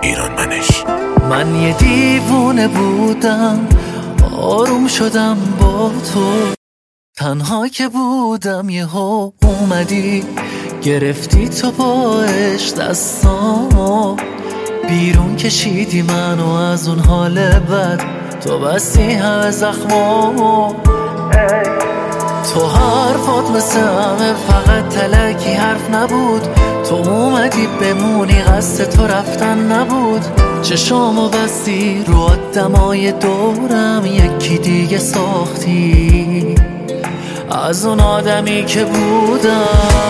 ایران منش. من یه دیوونه بودم، آروم شدم با تو، تنها که بودم یهو اومدی گرفتی تو باش دستامو، بیرون کشیدی منو از اون حال بد، تو بستی همه زخمامو. تو حرفات مثل همه فقط تلکی حرف نبود، تو اومدی بمونی قصد تو رفتن نبود. چشامو بستی رو آدمای دورم، یکی دیگه ساختی از اون آدمی که بودم.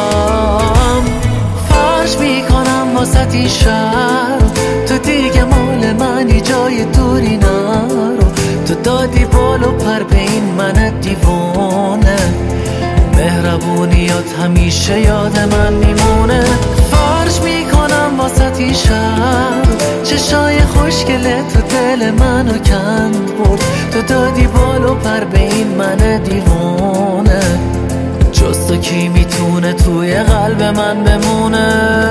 فرش میکنم واسه این شهر، تو دیگه مال منی جای دوری نرو. تو دادی بال و پر به این من دیوانه، مهربونیات همیشه یاد من میمونه. فرش میکنم واسه این شهر، چشای خوشگله تو دل منو کند برد. تو دادی بال و پر به این من دیوانه، جز تو کی میتونه توی قلب من بمونه.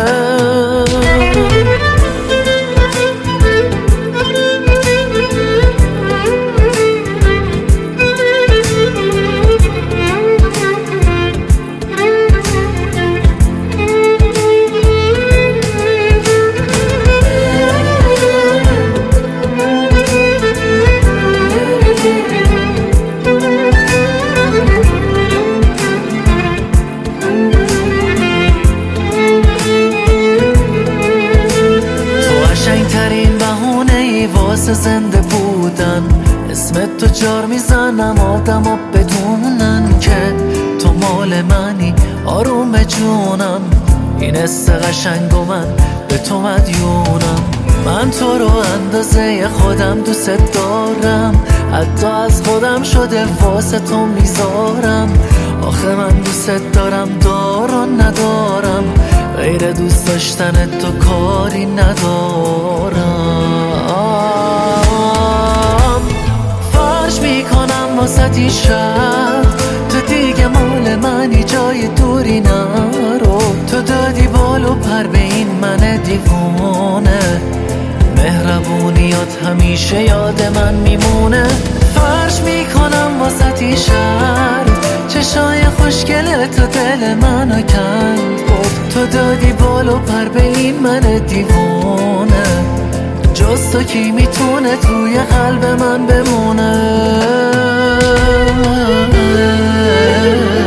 واسه زنده بودن اسمت تو جار میزنم، آدم ها بدونن که تو مال منی، آروم جونم. این حس قشنگو من به تو مدیونم. من تو رو اندازه خودم دوست دارم، حتی از خودم شده واسه تو میذارم. آخه من دوست دارم دارو ندارم، غیر دوست داشتن تو کاری ندارم. فرش میکنم واسه این شهر، تو دیگه مال منی جای دوری نرو. تو دادی بال و پر به این من دیوانه، مهربونیات همیشه یاد من میمونه. فرش میکنم واسه این شهر، چشای خوشگله تو دل منو کند برد. تو دادی بال و پر به این من دیوانه، جز تو کی میتونه توی قلب من بمونه.